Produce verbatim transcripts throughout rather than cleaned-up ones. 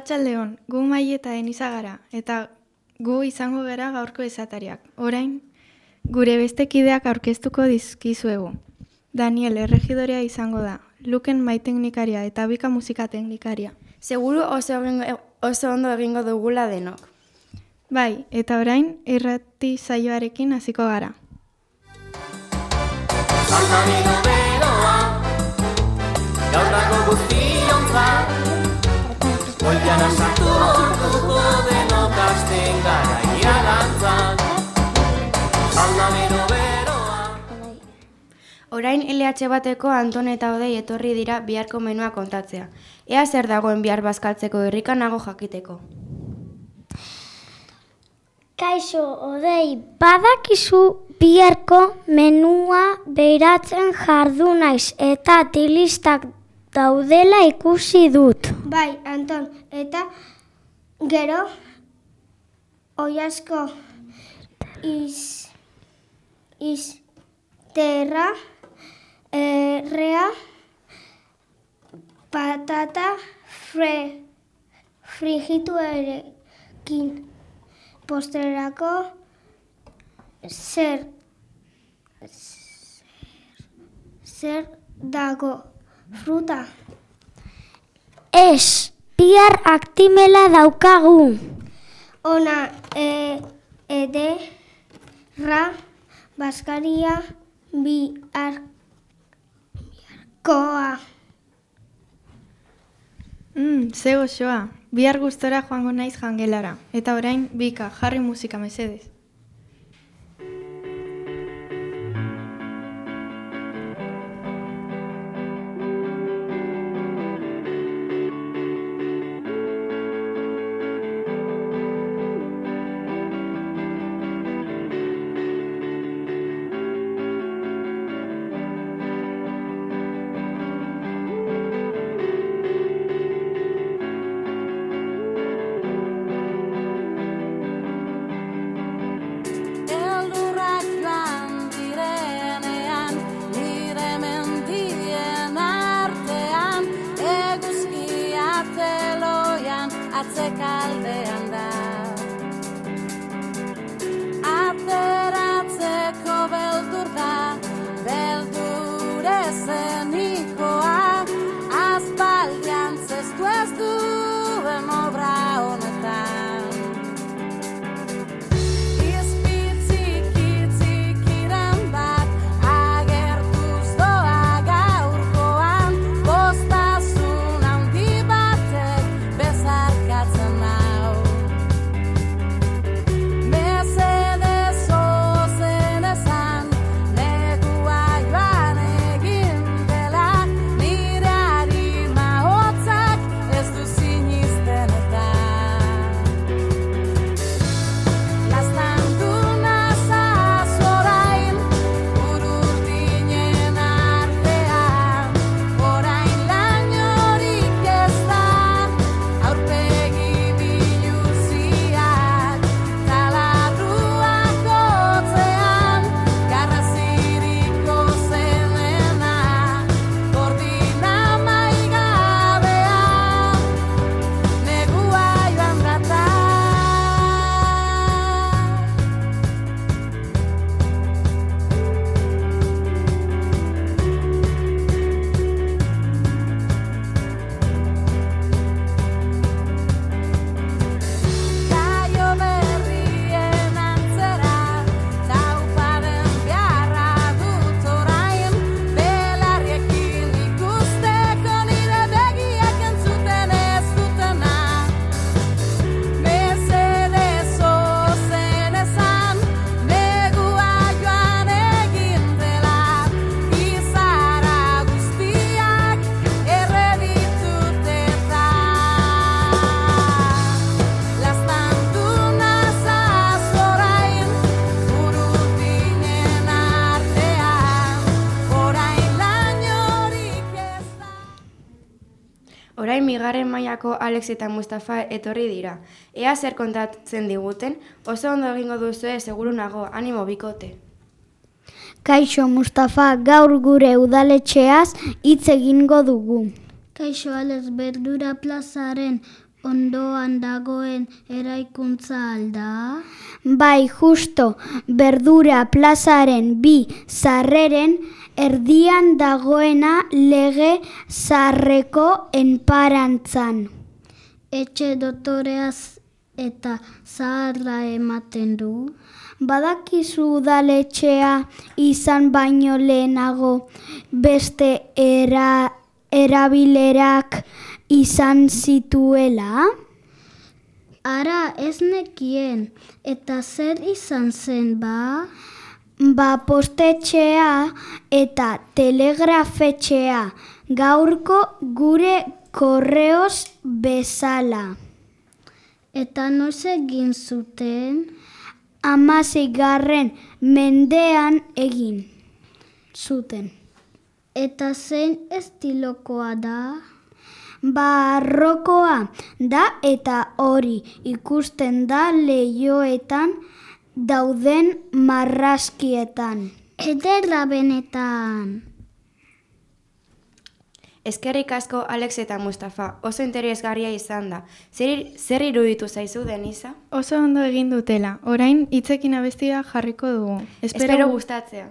Arratsaldeon, gu Mai eta Eniza gara, eta gu izango gara gaurko esatariak. Orain, gure beste kideak aurkeztuko dizkizuegu. Daniel erregidorea izango da, Luken mai teknikaria eta Bika musika teknikaria. Seguru oso, egingo, oso ondo egingo dugula denok. Bai, eta orain, irrati saioarekin hasiko gara. Saltamino beroa, gaur dago guztiontzat, Goian sartu orduko denok hasten gara iragantzat. Saltamino beroa. Orain L H bateko Anton eta Odei etorri dira biharko menua kontatzea. Ea zer dagoen bihar bazkaltzeko irrikanago jakiteko. Kaixo, Odei, badakizu biharko menua beiratzen jardu naiz eta tilistak daudela ikusi dut. Bai, Anton, eta gero oiazko iz, izterra, errea, patata fre, frigitu erekin. Posterako zer, zer dago fruta. Ez, bihar aktimela daukagu. Ona e, ederra baskaria bihar, biharkoa. Mm, ze goxoa, bihar gustora joango naiz jangelara. Eta orain, Bika, jarri musika mesedez. Atzekaldean da Ateratzeko beldur da Beldur ezenikoa Aspaldian zestu ez duen obra honetan Izpitzik-itzikiren bat Agertuz doa gaurkoan Bostazun handi batek bezarkatzen Orain bigarren mailako Alex eta Mustafa etorri dira. Ea zer kontatzen diguten, oso ondo egingo duzue seguru nago, animo bikote. Kaixo, Mustafa, gaur gure udaletxeaz hitz egingo dugu. Kaixo, Alex, Berdura plazaren ondoan dagoen eraikuntza alda? Bai, justo, Berdura plazaren bi sarreren erdian dagoena lege zaharreko enparantzan. Etxe dotoreaz eta zaharra ematen du? Badakizu udaletxea izan baino lehenago beste era, erabilerak izan zituela? Ara ez nekien, eta zer izan zen ba? Ba postetxea eta telegrafetxea, gaurko gure korreoz bezala. Eta noiz egin zuten? Hamaseigarren mendean egin zuten. Eta zein estilokoa da? Barrokoa da eta hori ikusten da leihoetan dauden marrazkietan. Ederra benetan. Eskerrik asko Alex eta Mustafa, oso interesgarria izan da. Zer, zer iruditu zaizu, Denisa? Oso ondo egin dutela, orain hitzekin abestia jarriko dugu. Espero, Espero gustatzea.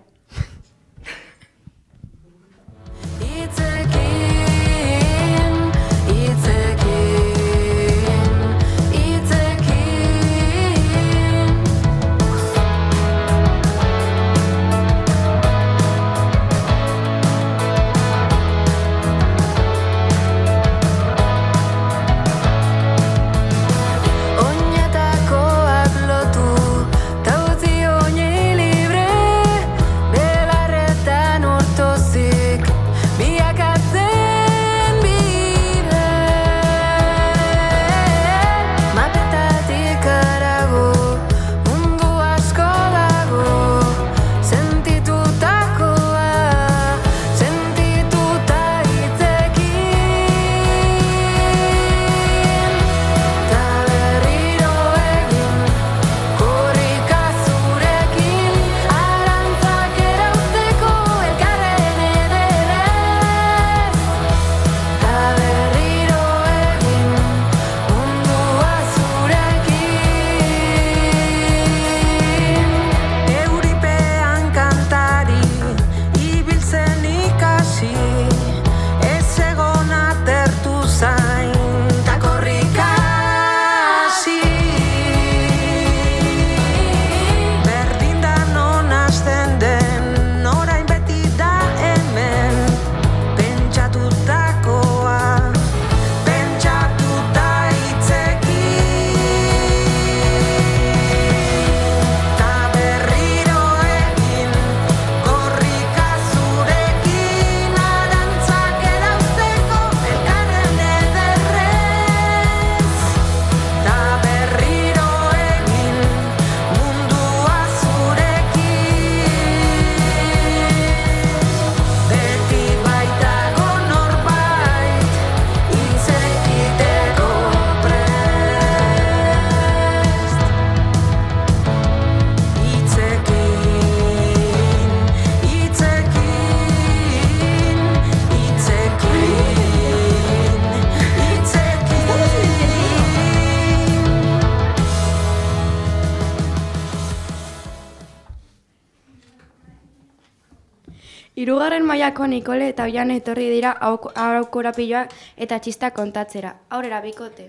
Hirugarren mailako Nikole eta Oian etorri dira aukorapiloak eta txista kontatzera. Aurrera bikote.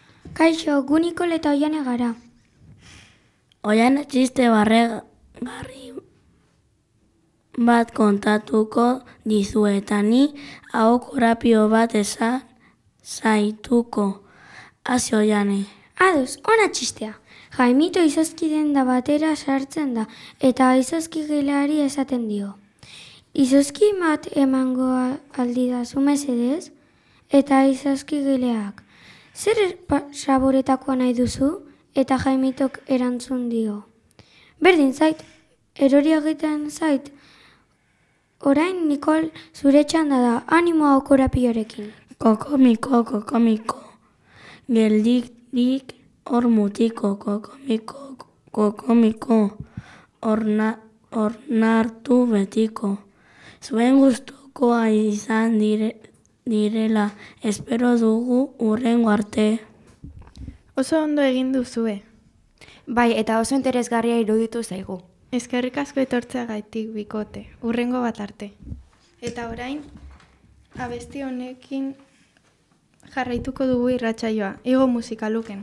Kaixo, gu Nikole eta Oiane gara. Oian txiste barregarri bat kontatuko dizu eta ni aukorapio bat esan zaituko. Hasi Oiane. Ados, ona txistea. Jaimito izozkiden da batera sartzen da eta izozkigileari esaten dio. Izozki bat emango aldi da mesedez, eta izozkigileak. Zer saboretakoa nahi duzu? Eta Jaimitok erantzun dio. Berdin zait, erori egiten zait. Orain Nikol zure txanda da, animo aukorapiorekin. Kokomiko, kokomiko, geldik hor mutiko, kokomiko, kokomiko, ornartu betiko. Zuen gustukoa izan dire, direla, espero dugu hurrengo arte. Oso ondo egin duzue. Bai, eta oso interesgarria iruditu zaigu. Eskerrik asko etortzeagaitik bikote, hurrengo bat arte. Eta orain, abesti honekin jarraituko dugu irratsaioa, igo musikaluken.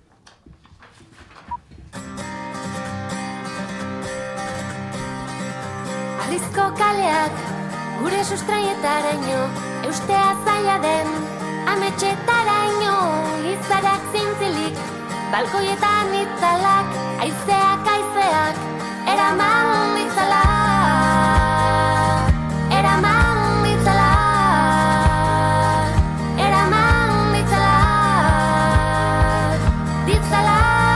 Arrizko kaleak, gure sustraietaraino, eustea zaila den, ametxetaraino, izarak zintzilik, balkoietan itzalak, aizeak aizeak, eraman ditzala, eraman ditzala, eraman ditzala, ditzala.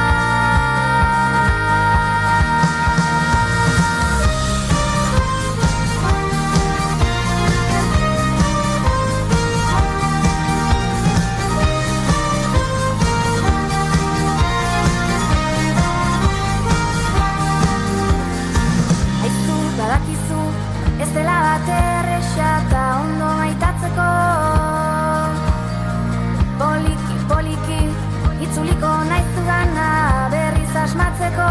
Ez dela bat erresa eta ondo maitatzeko, poliki, poliki, itzuliko nahizu gana berriz asmatzeko.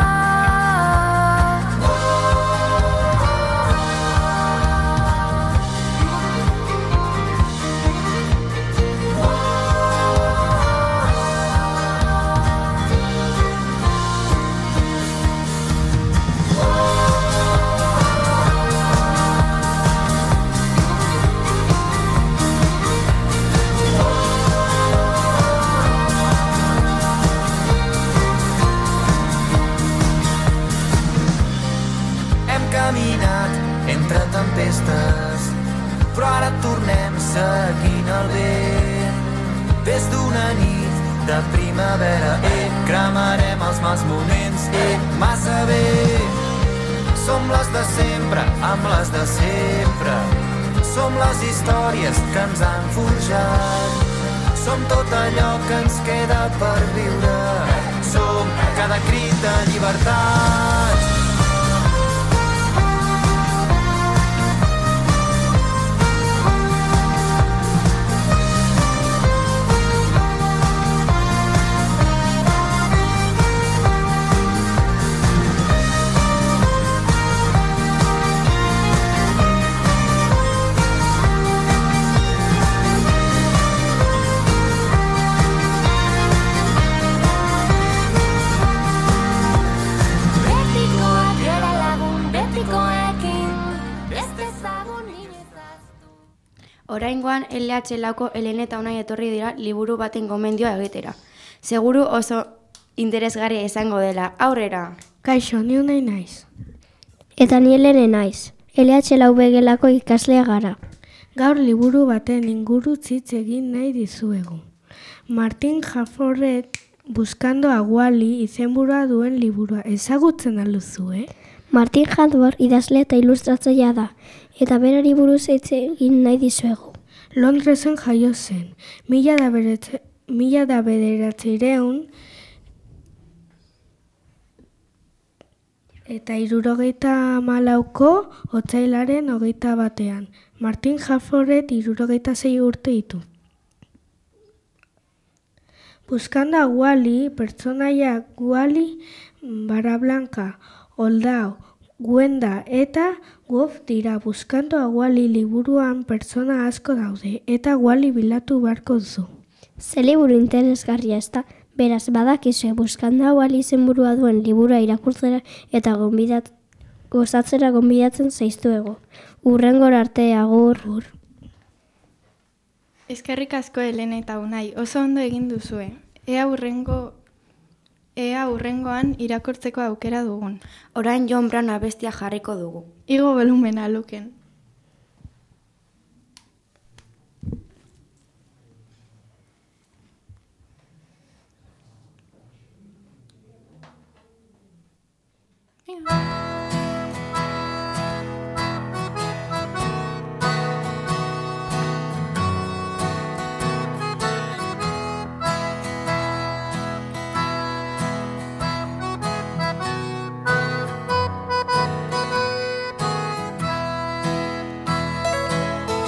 Entre tempestes, però ara tornem seguint el vent. Des d'una nit de primavera, eh, cremarem els mals moments, eh, massa bé. Som les de sempre, amb les de sempre. Som les històries que ens han forjat. Som tot allò que ens queda per viure. Som cada crit de llibertat. Oraingoan L H lauko Elene eta Unai etorri dira liburu baten gomendioa egitera. Seguru oso interesgarria izango dela. Aurrera! Kaixo, ni Unai naiz. Eta ni Elene naiz. L H lau begelako ikaslea gara. Gaur liburu baten inguru hitz egin nahi dizuegu. Martin Jaforret Buscando a Wally izenburua duen liburua ezagutzen aluzu, eh? Martin Jadbor idazle eta ilustratzailea da, eta berari buruz hitz egin nahi dizuegu. Londresen jaio zen, mila da bederatziehun eta hirurogeita hamalauko otsailaren hogeita batean. Martin Jaforret hirurogeita sei urte ditu. Buscando a Wally, pertsonaia Wally, Barra Blanca, Oldao, Gwenda eta Wolf dira. Buscando a Wally liburuan pertsona asko daude eta Wally bilatu beharko duzu. Ze liburu interesgarria ez da, beraz badakizue Buscando a Wally izenburua duen liburua irakurtzera eta gonbidat, gozatzera gonbidatzen zaiztuego. Hurrengora arte, agur. Eskerrik asko Elene eta Unai, oso ondo egin duzue. Ea hurrengo Ea hurrengoan irakurtzeko aukera dugun. Orain John Brown abestia jarriko dugu. Igo volumena luken.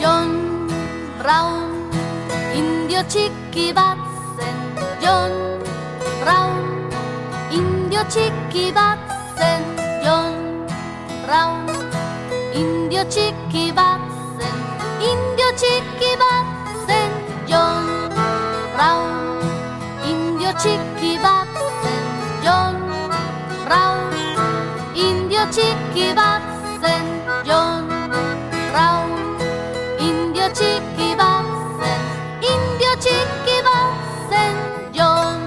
Brown, indio txiki bat zen, John txiki bat zen John Brown. Indio txiki bat zen, indio txiki bat zen John Brown. Indio txiki bat zen John Brown. Indio txiki bat zen John Brown. Indio txiki bat zen, indio txiki bat zen John.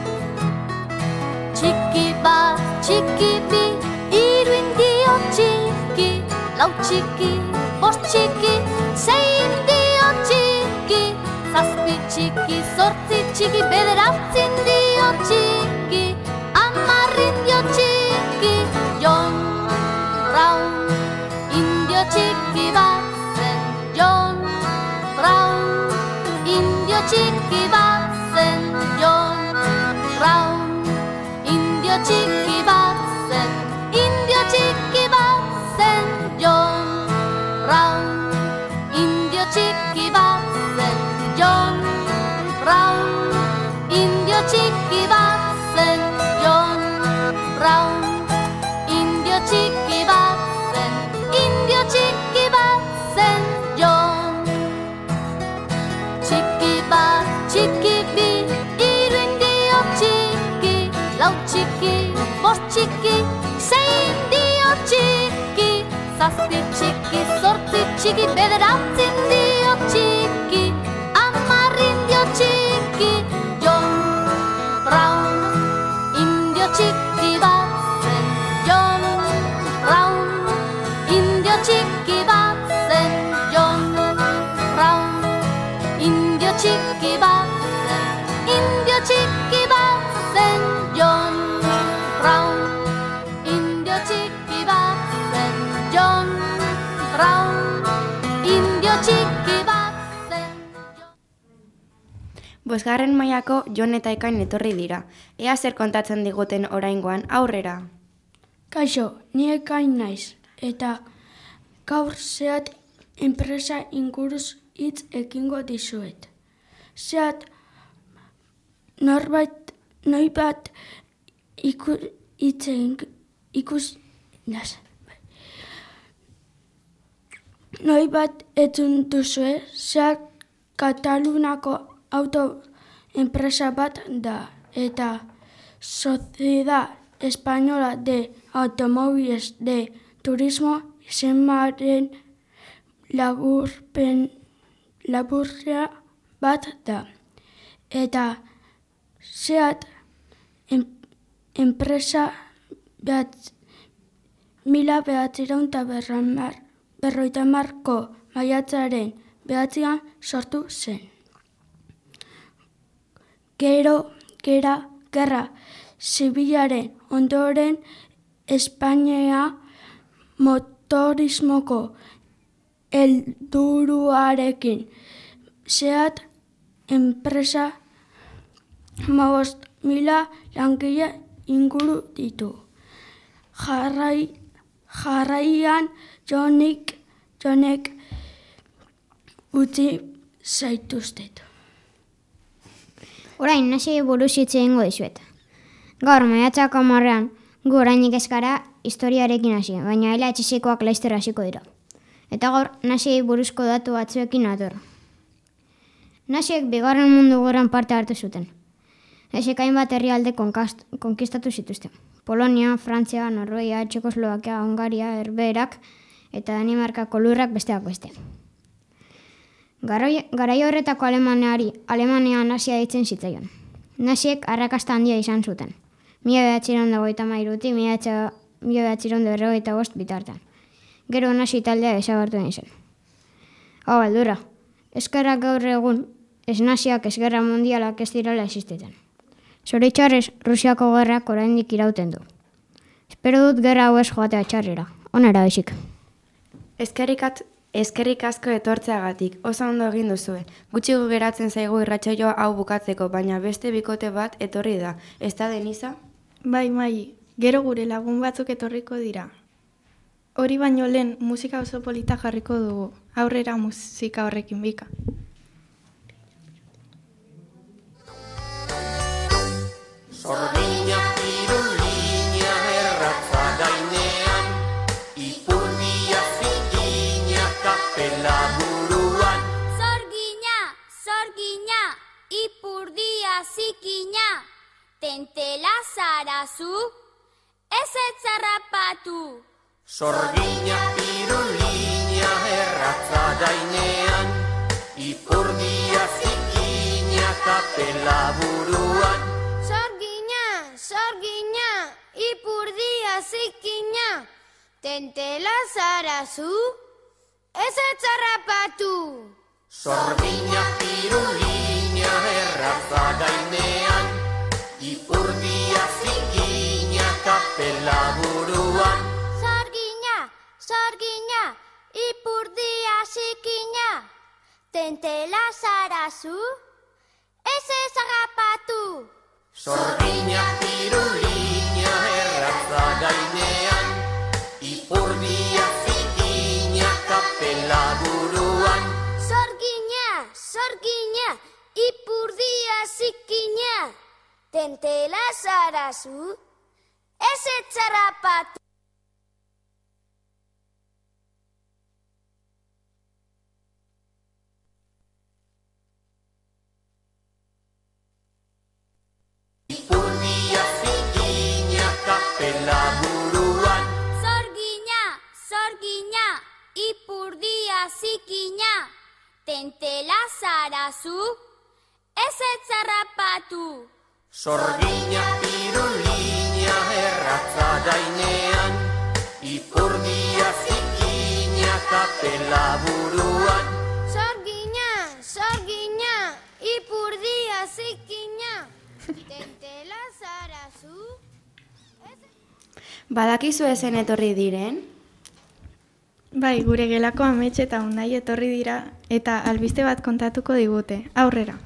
Txiki bat, txiki bi, hiru indio txiki, lau txiki, bost txiki, sei indio txiki, zazpi txiki, zortzi txiki, bederatzi indio txiki, hamar indio txiki, John Brown. Indio txiki bat zen John Brown. Indio txiki bat zen John Brown. Indio txiki bat zen, indio txiki bat zen John Brown. Indio txiki bat zen John Brown. Indio txiki bat zen John Brown. Indio txiki bat zen, indio txiki bat zen John. Txiki bat, txiki bi, hiru indio txiki, lau txiki, bost txiki, sei indio txiki, zazpi txiki, zortzi txiki, bederatzi indio txiki, hamar indio txiki, John Brown. Indio txiki bat zen John Brown. Indio txiki bat zen John Brown. Indio txiki bat zen, indio txiki bat zen John Brown. Indio txiki bat zen John Brown. Indio txiki bat zen John. Bosgarren mailako Jon eta Ekain etorri dira. Ea zer kontatzen diguten oraingoan aurrera. Kaixo, ni Ekain naiz, eta gaur Seat enpresa inguruz hitz ekingo dizuet. Seat norbait, noi bat iku, itzen, ikus, nas, noi bat etzun duzue, Seat Katalunako auto enpresa bat da, eta Sociedad Española de Automóviles de Turismo izenaren laburpen laburra bat da. Eta Seat en, enpresa bat mila behatzireun eta berroita marko maiatzaren behatzian sortu zen. Gero, gera, gerra zibilaren ondoren Espainia motorismoko helburuarekin Seat enpresa hamabost mila langile inguru ditu. Jarrai, jarraian Jonik, Jonek utzi zaituztet. Orain, nasi buruz hitz egingo dizuet. Gaur, maiatzak hamarrean, gu orainik ez gara historiarekin hasi, baina L H Z-koak laizter hasiko dira. Eta gaur, nasiei buruzko datu batzuekin nator. Nasiek bigarren mundu gerran parte hartu zuten. Nasiek hainbat herrialde konkistatu zituzten. Polonia, Frantzia, Norvegia, Txekoslovakia, Hungaria, Herbeherak eta Danimarkako lurrak besteak beste. Garai horretako Alemaniari, Alemania nasia deitzen zitzaion. Nasiek arrakasta handia izan zuten. Mila behatzireun da goita mairuti, mila behatzireun da berrogeita bost bitartean. Gero nasi taldea desagertu egin zen. Hau aldura, eskerrak gaur egun, ez nasiak ez gerra mundialak ez direla existitzen. Zoritxarrez, Rusiako gerrak oraindik irauten du. Espero dut gerra hau ez joatea txarrera, onera bezik. Eskerrikat Eskerrik asko etortzeagatik, oso ondo egin duzue. Gutxi geratzen zaigu irratsaioa hau bukatzeko, baina beste bikote bat etorri da. Ez da Denisa? Bai, mai, gero gure lagun batzuk etorriko dira. Hori baino lehen musika oso polita jarriko dugu, aurrera musika horrekin bika. Sordina piruli tentela zarazu, ez etzarrapatu. Sorgina pirulina erratza gainean, ipurdia zikina kapela buruan. Sorgina, sorgina, ipurdia zikina, tentela zarazu, ez etzarrapatu. Sorgina pirulina erratza gainean, ipurdia zikina kapela buruan. Sorgina, sorgina, ipurdia zikina, tentela zarazu, ez ezagapatu. Sorgina pirulina erratza gainean, ipurdia zikina kapela buruan. Sorgina, sorgina, ipurdia zikina, tentela zarazu, ez etzarrapatu. Ipurdia zikina kapela buruan. Sorgina, sorgina, ipurdia zikina, tentela zarazu, ez etzarrapatu. Sorgina pirulina erratza gainean, ipurdia zikina kapela buruan. Sorgina, sorgina, ipurdia zikina, tentela zarazu. Badakizu ezen etorri diren? Bai, gure gelako amets eta Unai etorri dira eta albiste bat kontatuko digute. Aurrera.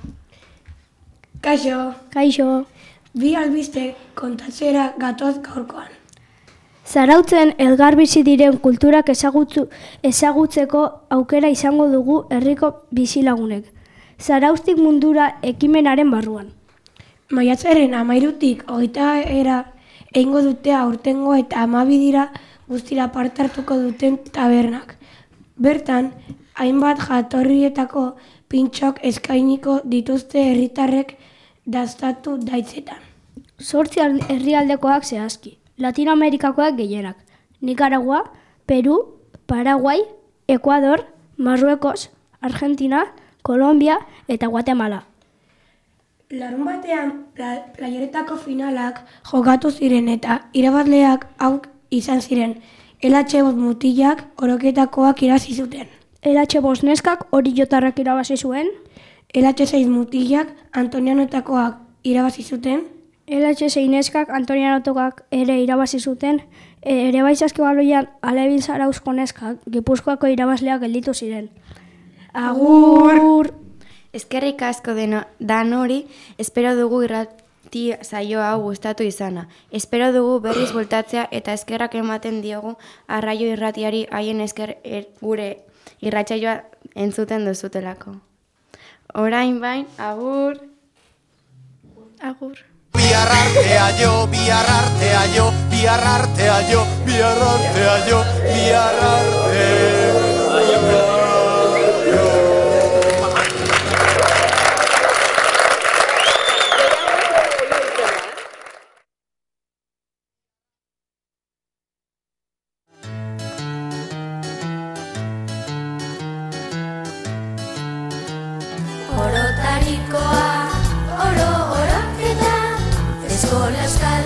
Kaixo. Kaixo. Bi albiste kontatzera gatoz gaurkoan. Zarautzen elgar bizi diren kulturak ezagutzu, ezagutzeko aukera izango dugu herriko bizilagunek. Zarauztik mundura ekimenaren barruan. Maiatzaren hamairutik hogeita era egingo dute aurtengo eta hamabi dira guztira parte hartuko duten tabernak. Bertan, hainbat jatorrietako pintxok eskainiko dituzte herritarrek dastatu daitzetan. Zortzi herrialdekoak zehazki, Latinoamerikakoak gehienak, Nicaragua, Peru, Paraguay, Ekuador, Marruekos, Argentina, Kolombia eta Guatemala. Larun batean, playeretako finalak jokatu ziren eta irabazleak hauk izan ziren. L H bost mutilak oroketakoak irabazi zuten. L H bost neskak hori jotarrak irabazi zuen. L H sei mutilak Antonianotakoak irabazi zuten. L H sei neskak Antonianotakoak ere irabazi zuten. Ere baizazke baloian Alebil Zarauzko neskak Gipuzkoako irabazleak gelditu ziren. Agur! Eskerrik asko deno, dan hori, espero dugu irrati saio hau gustatu izana. Espero dugu berriz voltatzea eta eskerrak ematen diogu arraio irratiari haien esker er, gure irratsaioa entzuten duzutelako. Orain bain, agur! Agur! Bihar artea jo, bihar artea jo, bihar artea jo, bihar artea jo, bihar artea jo. Orotarikoa, oro oroketa, eskola eskala.